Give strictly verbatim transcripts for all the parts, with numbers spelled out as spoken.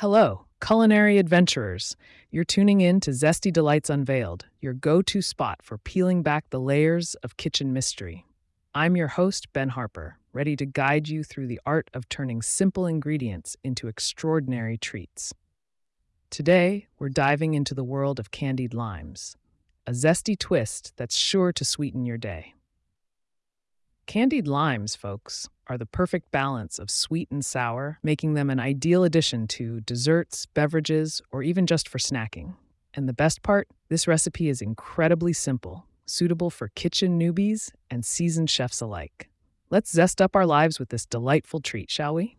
Hello, culinary adventurers. You're tuning in to Zesty Delights Unveiled, your go to spot for peeling back the layers of kitchen mystery. I'm your host, Ben Harper, ready to guide you through the art of turning simple ingredients into extraordinary treats. Today, we're diving into the world of candied limes, a zesty twist that's sure to sweeten your day. Candied limes, folks, are the perfect balance of sweet and sour, making them an ideal addition to desserts, beverages, or even just for snacking. And the best part? This recipe is incredibly simple, suitable for kitchen newbies and seasoned chefs alike. Let's zest up our lives with this delightful treat, shall we?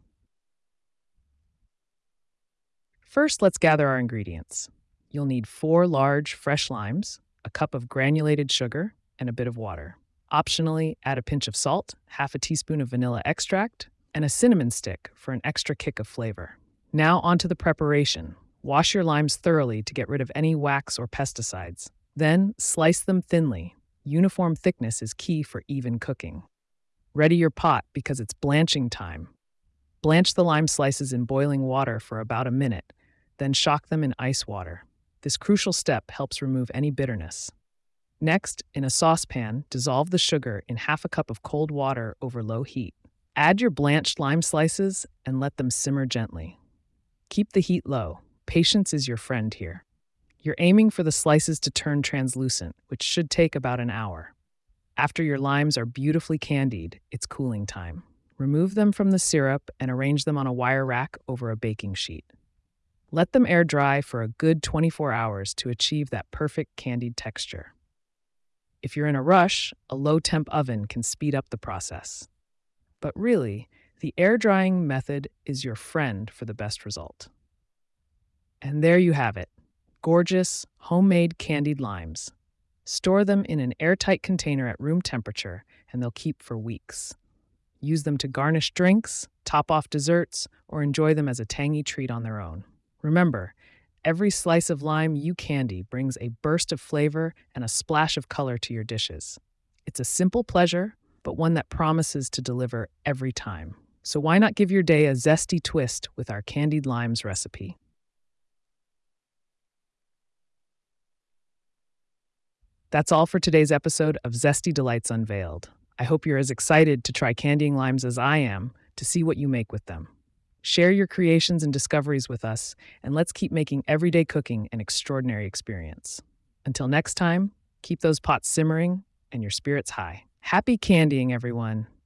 First, let's gather our ingredients. You'll need four large, fresh limes, a cup of granulated sugar, and a bit of water. Optionally, add a pinch of salt, half a teaspoon of vanilla extract, and a cinnamon stick for an extra kick of flavor. Now onto the preparation. Wash your limes thoroughly to get rid of any wax or pesticides. Then slice them thinly. Uniform thickness is key for even cooking. Ready your pot because it's blanching time. Blanch the lime slices in boiling water for about a minute, then shock them in ice water. This crucial step helps remove any bitterness. Next, in a saucepan, dissolve the sugar in half a cup of cold water over low heat. Add your blanched lime slices and let them simmer gently. Keep the heat low. Patience is your friend here. You're aiming for the slices to turn translucent, which should take about an hour. After your limes are beautifully candied, it's cooling time. Remove them from the syrup and arrange them on a wire rack over a baking sheet. Let them air dry for a good twenty-four hours to achieve that perfect candied texture. If you're in a rush, a low-temp oven can speed up the process. But really, the air drying method is your friend for the best result. And there you have it, gorgeous, homemade candied limes. Store them in an airtight container at room temperature, and they'll keep for weeks. Use them to garnish drinks, top off desserts, or enjoy them as a tangy treat on their own. Remember, every slice of lime you candy brings a burst of flavor and a splash of color to your dishes. It's a simple pleasure, but one that promises to deliver every time. So why not give your day a zesty twist with our candied limes recipe? That's all for today's episode of Zesty Delights Unveiled. I hope you're as excited to try candying limes as I am to see what you make with them. Share your creations and discoveries with us, and let's keep making everyday cooking an extraordinary experience. Until next time, keep those pots simmering and your spirits high. Happy candying, everyone!